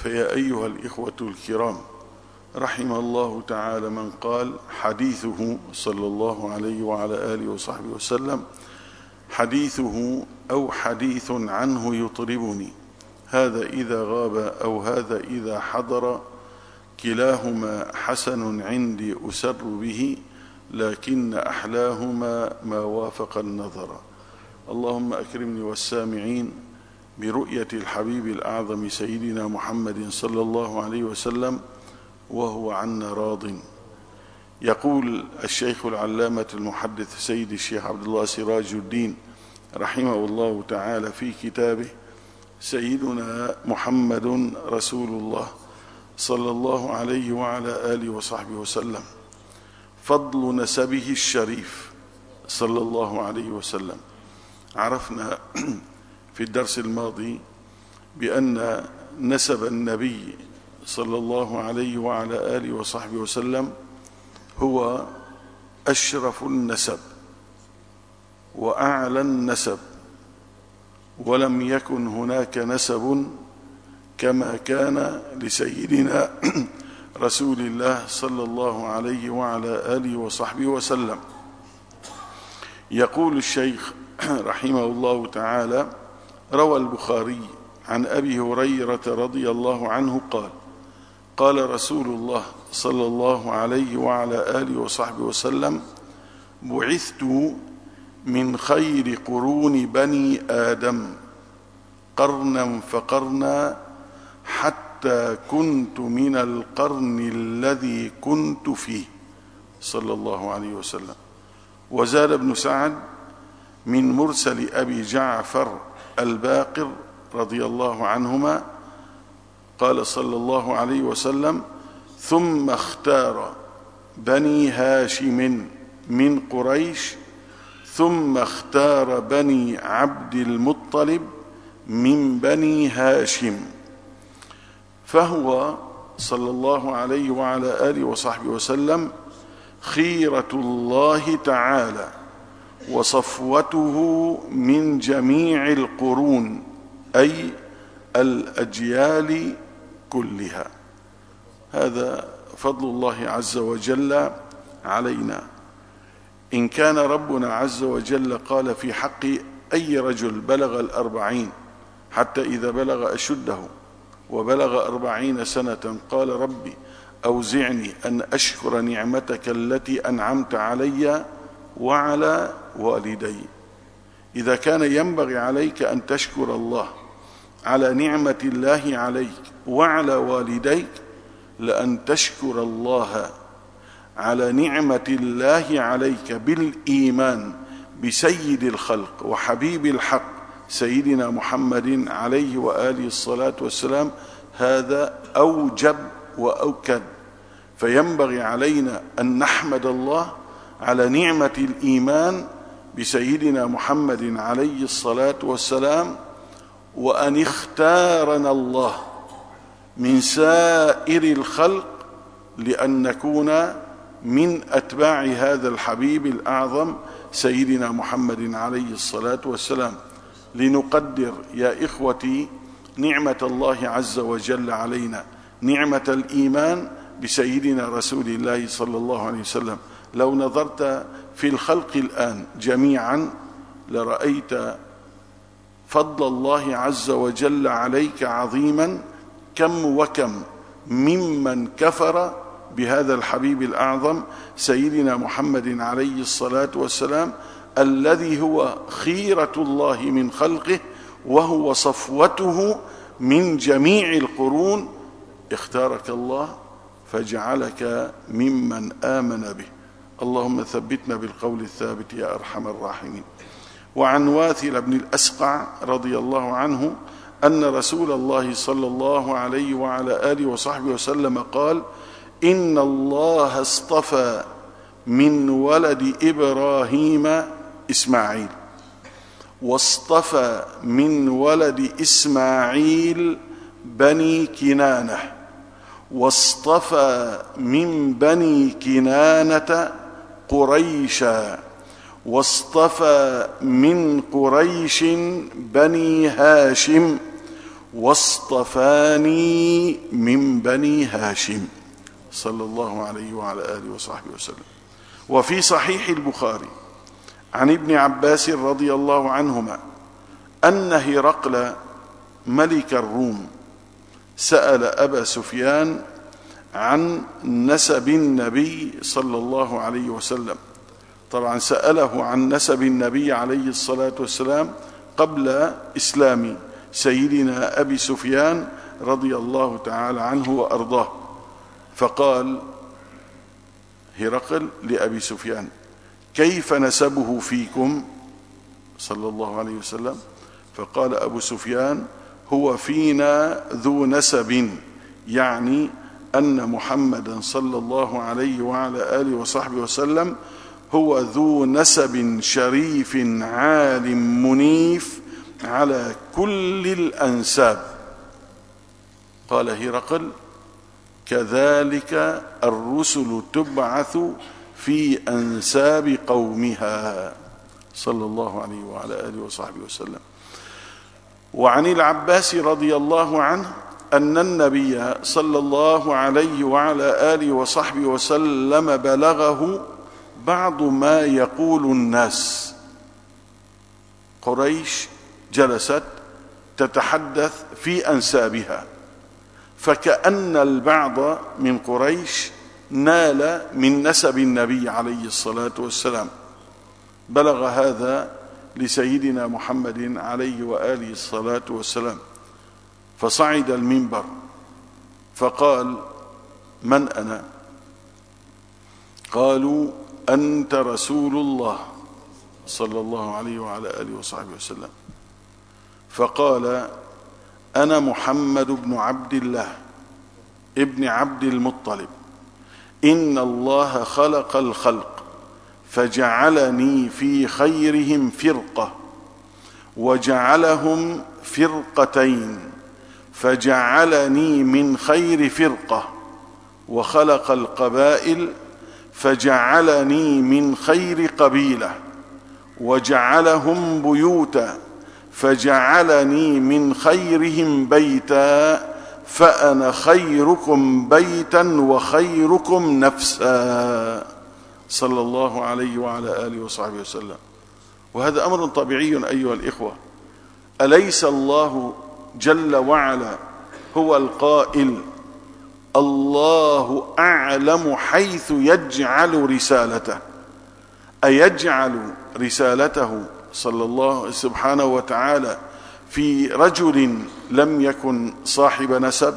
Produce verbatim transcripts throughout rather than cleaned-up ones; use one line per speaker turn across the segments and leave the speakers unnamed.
فيا أيها الإخوة الكرام، رحم الله تعالى من قال حديثه صلى الله عليه وعلى آله وصحبه وسلم: حديثه أو حديث عنه يطربني، هذا إذا غاب أو هذا إذا حضر، كلاهما حسن عندي أسر به، لكن أحلاهما ما وافق النظر. اللهم أكرمني والسامعين برؤية الحبيب الأعظم سيدنا محمد صلى الله عليه وسلم وهو عنا راض. يقول الشيخ العلامة المحدث سيد الشيخ عبد الله سراج الدين رحمه الله تعالى في كتابه: سيدنا محمد رسول الله صلى الله عليه وعلى آله وصحبه وسلم، فضل نسبه الشريف صلى الله عليه وسلم. عرفنا في الدرس الماضي بأن نسب النبي صلى الله عليه وعلى آله وصحبه وسلم هو أشرف النسب وأعلى النسب، ولم يكن هناك نسب كما كان لسيدنا رسول الله صلى الله عليه وعلى آله وصحبه وسلم. يقول الشيخ رحمه الله تعالى: روى البخاري عن أبي هريرة رضي الله عنه قال: قال رسول الله صلى الله عليه وعلى آله وصحبه وسلم: بعثت من خير قرون بني آدم قرنا فقرنا حتى كنت من القرن الذي كنت فيه، صلى الله عليه وسلم. وزاد ابن سعد من مرسل أبي جعفر الباقر رضي الله عنهما قال صلى الله عليه وسلم: ثم اختار بني هاشم من قريش، ثم اختار بني عبد المطلب من بني هاشم. فهو صلى الله عليه وعلى آله وصحبه وسلم خيرة الله تعالى وصفوته من جميع القرون، أي الأجيال كلها. هذا فضل الله عز وجل علينا. إن كان ربنا عز وجل قال في حق أي رجل بلغ الأربعين، حتى إذا بلغ أشده وبلغ أربعين سنة قال: ربي أوزعني أن أشكر نعمتك التي أنعمت علي وعلى والدي. إذا كان ينبغي عليك أن تشكر الله على نعمة الله عليك وعلى والديك، لأن تشكر الله على نعمة الله عليك بالإيمان بسيد الخلق وحبيب الحق سيدنا محمد عليه وآله الصلاة والسلام. هذا أوجب وأوكد. فينبغي علينا أن نحمد الله على نعمة الإيمان بسيدنا محمد عليه الصلاة والسلام، وأن اختارنا الله من سائر الخلق لأن نكون من أتباع هذا الحبيب الأعظم سيدنا محمد عليه الصلاة والسلام. لنقدر يا إخوتي نعمة الله عز وجل علينا، نعمة الإيمان بسيدنا رسول الله صلى الله عليه وسلم. لو نظرت في الخلق الآن جميعا لرأيت فضل الله عز وجل عليك عظيما، كم وكم ممن كفر بهذا الحبيب الأعظم سيدنا محمد عليه الصلاة والسلام، الذي هو خيرة الله من خلقه وهو صفوته من جميع القرون. اختارك الله فجعلك ممن آمن به. اللهم ثبتنا بالقول الثابت يا أرحم الراحمين. وعن واثل بن الأسقع رضي الله عنه أن رسول الله صلى الله عليه وعلى آله وصحبه وسلم قال: إن الله اصطفى من ولد إبراهيم إسماعيل، واصطفى من ولد إسماعيل بني كنانة، واصطفى من بني كنانة قريشا، واصطفى من قريش بني هاشم، واصطفاني من بني هاشم صلى الله عليه وعلى آله وصحبه وسلم. وفي صحيح البخاري عن ابن عباس رضي الله عنهما أن هرقل ملك الروم سأل أبا سفيان عن نسب النبي صلى الله عليه وسلم. طبعا سأله عن نسب النبي عليه الصلاة والسلام قبل إسلام سيدنا أبي سفيان رضي الله تعالى عنه وأرضاه. فقال هرقل لأبي سفيان: كيف نسبه فيكم صلى الله عليه وسلم؟ فقال أبو سفيان: هو فينا ذو نسب، يعني أن محمدا صلى الله عليه وعلى آله وصحبه وسلم هو ذو نسب شريف عال منيف على كل الأنساب. قال هرقل: كذلك الرسل تبعث في أنساب قومها صلى الله عليه وعلى آله وصحبه وسلم. وعن العباس رضي الله عنه أن النبي صلى الله عليه وعلى آله وصحبه وسلم بلغه بعض ما يقول الناس. قريش جلست تتحدث في أنسابها، فكأن البعض من قريش نال من نسب النبي عليه الصلاة والسلام. بلغ هذا لسيدنا محمد عليه وآله الصلاة والسلام، فصعد المنبر فقال: من أنا؟ قالوا: أنت رسول الله صلى الله عليه وعلى آله وصحبه وسلم. فقال: أنا محمد بن عبد الله ابن عبد المطلب، إن الله خلق الخلق فجعلني في خيرهم فرقة، وجعلهم فرقتين فجعلني من خير فرقة، وخلق القبائل فجعلني من خير قبيلة، وجعلهم بيوتا فجعلني من خيرهم بيتا، فأنا خيركم بيتا وخيركم نفسا صلى الله عليه وعلى آله وصحبه وسلم. وهذا أمر طبيعي أيها الإخوة. أليس الله جل وعلا هو القائل: الله أعلم حيث يجعل رسالته؟ أيجعل رسالته صلى الله سبحانه وتعالى في رجل لم يكن صاحب نسب؟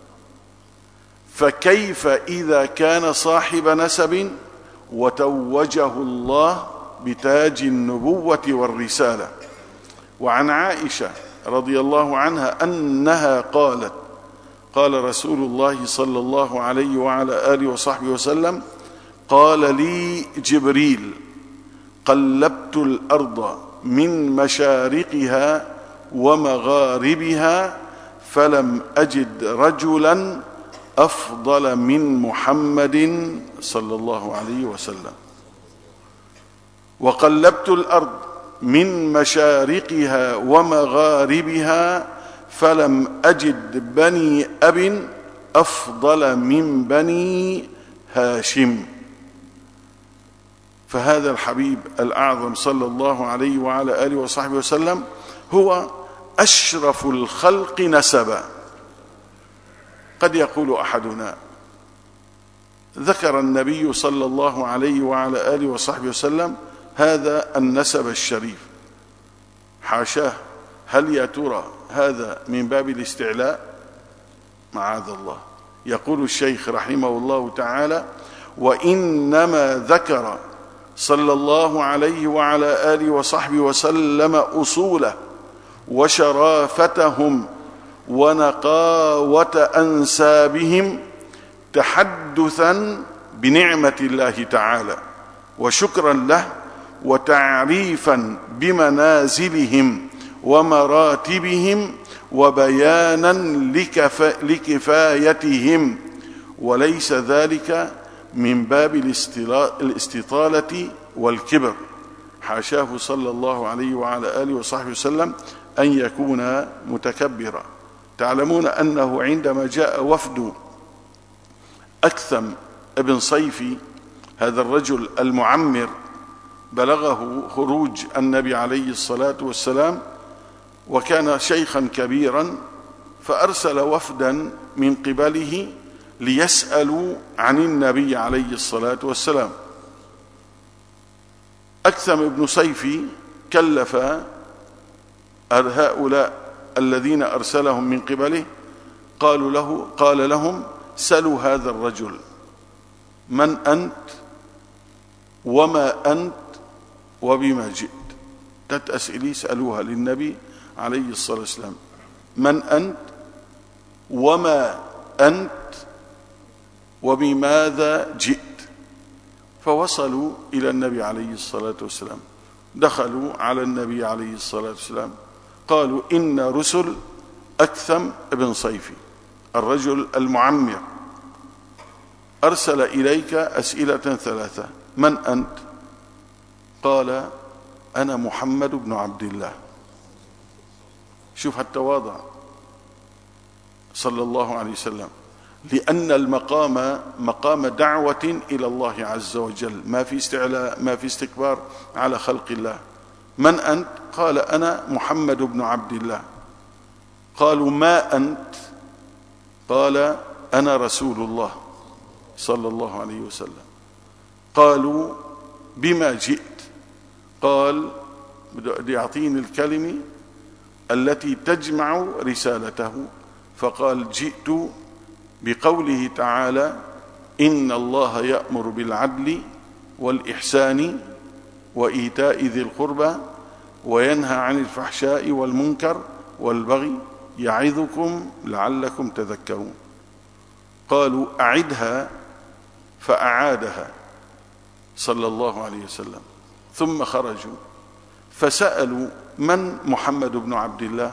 فكيف إذا كان صاحب نسب وتوجه الله بتاج النبوة والرسالة؟ وعن عائشة رضي الله عنها أنها قالت: قال رسول الله صلى الله عليه وعلى آله وصحبه وسلم: قال لي جبريل: قلبت الأرض من مشارقها ومغاربها فلم أجد رجلا أفضل من محمد صلى الله عليه وسلم. وقلبت الأرض من مشارقها ومغاربها فلم أجد بني أب أفضل من بني هاشم. فهذا الحبيب الأعظم صلى الله عليه وعلى آله وصحبه وسلم هو أشرف الخلق نسبا. قد يقول أحدنا: ذكر النبي صلى الله عليه وعلى آله وصحبه وسلم هذا النسب الشريف، حاشاه، هل يا ترى هذا من باب الاستعلاء؟ معاذ الله. يقول الشيخ رحمه الله تعالى: وإنما ذكر صلى الله عليه وعلى آله وصحبه وسلم أصوله وشرافتهم ونقاوة أنسابهم تحدثا بنعمة الله تعالى وشكرا له وتعريفا بمنازلهم ومراتبهم وبيانا لكف... لكفايتهم، وليس ذلك من باب الاستطالة والكبر. حاشاه صلى الله عليه وعلى آله وصحبه وسلم أن يكون متكبرا. تعلمون أنه عندما جاء وفد أكثم ابن صيفي هذا الرجل المعمر بلغه خروج النبي عليه الصلاة والسلام وكان شيخا كبيرا، فأرسل وفدا من قبله ليسألوا عن النبي عليه الصلاة والسلام. أكثم ابن صيفي كلف هؤلاء الذين أرسلهم من قبله، قالوا له قال لهم: سلوا هذا الرجل من أنت وما أنت وبما جئت. تلت أسئلة سألوها للنبي عليه الصلاة والسلام: من أنت وما أنت وبماذا جئت. فوصلوا إلى النبي عليه الصلاة والسلام، دخلوا على النبي عليه الصلاة والسلام، قالوا: إن رسل أكثم ابن صيفي الرجل المعمر أرسل إليك أسئلة ثلاثة: من أنت؟ قال: أنا محمد بن عبد الله. شوف التواضع صلى الله عليه وسلم، لأن المقام مقام دعوة إلى الله عز وجل، ما في استعلاء ما في استكبار على خلق الله. من أنت؟ قال: أنا محمد بن عبد الله. قالوا: ما أنت؟ قال: أنا رسول الله صلى الله عليه وسلم. قالوا: بما جئت؟ قال: بده يعطيني الكلمة التي تجمع رسالته. فقال: جئت بقوله تعالى: إن الله يأمر بالعدل والإحسان وإيتاء ذي القربى وينهى عن الفحشاء والمنكر والبغي يعظكم لعلكم تذكرون. قالوا: أعدها. فأعادها صلى الله عليه وسلم. ثم خرجوا فسألوا: من محمد بن عبد الله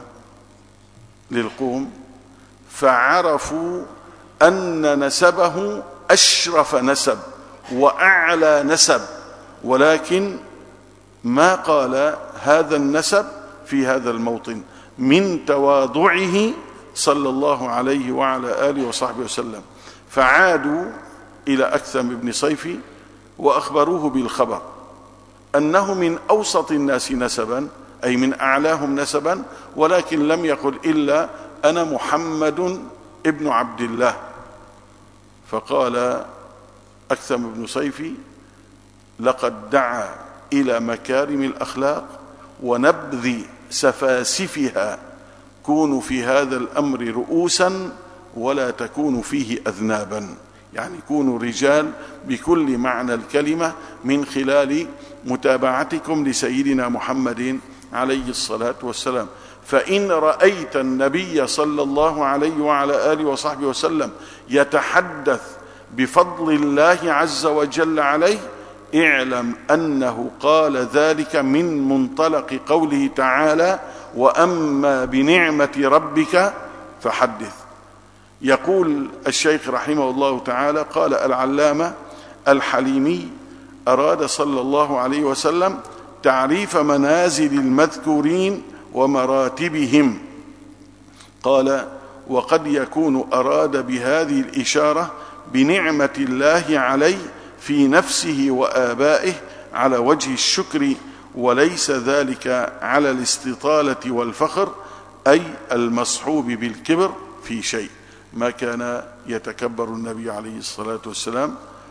للقوم، فعرفوا أن نسبه أشرف نسب وأعلى نسب، ولكن ما قال هذا النسب في هذا الموطن من تواضعه صلى الله عليه وعلى آله وصحبه وسلم. فعادوا إلى أكثم بن صيفي وأخبروه بالخبر أنه من أوسط الناس نسبا، أي من أعلاهم نسبا، ولكن لم يقل إلا أنا محمد ابن عبد الله. فقال أكثم بن صيفي: لقد دعا إلى مكارم الأخلاق ونبذ سفاسفها، كونوا في هذا الأمر رؤوسا ولا تكونوا فيه أذنابا، يعني كونوا رجال بكل معنى الكلمة من خلال متابعتكم لسيدنا محمد عليه الصلاة والسلام. فإن رأيت النبي صلى الله عليه وعلى آله وصحبه وسلم يتحدث بفضل الله عز وجل عليه، اعلم أنه قال ذلك من منطلق قوله تعالى: وأما بنعمة ربك فحدث. يقول الشيخ رحمه الله تعالى: قال العلامة الحليمي: أراد صلى الله عليه وسلم تعريف منازل المذكورين ومراتبهم. قال: وقد يكون أراد بهذه الإشارة بنعمة الله عليه في نفسه وآبائه على وجه الشكر، وليس ذلك على الاستطالة والفخر، أي المصحوب بالكبر في شيء. ما كان يتكبر النبي عليه الصلاة والسلام.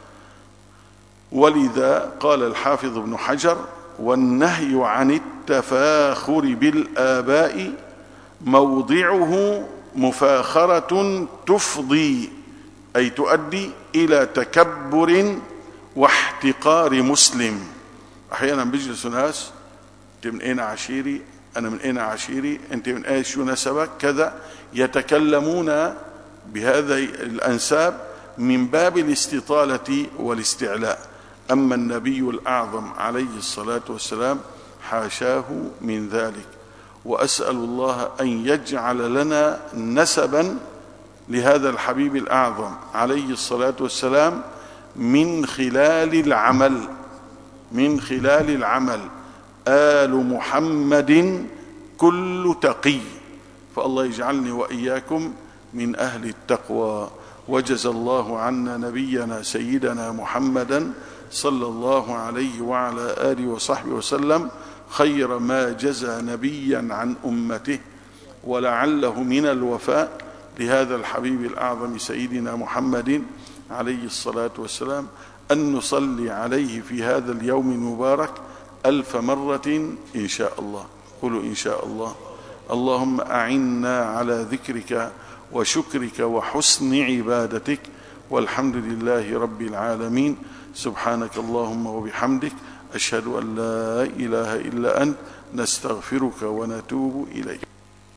ولذا قال الحافظ ابن حجر: والنهي عن التفاخر بالآباء موضعه مفاخرة تفضي، أي تؤدي إلى تكبر واحتقار مسلم. أحيانا بيجلسوا ناس: أنت من أين عشيري؟ أنا من أين عشيري؟ أنت من أين شو نسبك؟ كذا، يتكلمون بهذه الأنساب من باب الاستطالة والاستعلاء. أما النبي الأعظم عليه الصلاة والسلام حاشاه من ذلك. وأسأل الله أن يجعل لنا نسبا لهذا الحبيب الأعظم عليه الصلاة والسلام من خلال العمل من خلال العمل آل محمد كل تقي، فالله يجعلني وإياكم من أهل التقوى. وجزى الله عنا نبينا سيدنا محمدا صلى الله عليه وعلى آله وصحبه وسلم خير ما جزى نبيا عن أمته، ولعله من الوفاء لهذا الحبيب الأعظم سيدنا محمد عليه الصلاة والسلام أن نصلي عليه في هذا اليوم المبارك ألف مرة إن شاء الله. قولوا إن شاء الله. اللهم أعنا على ذكرك وشكرك وحسن عبادتك، والحمد لله رب العالمين. سبحانك اللهم وبحمدك، أشهد أن لا إله إلا أنت، نستغفرك ونتوب إليك.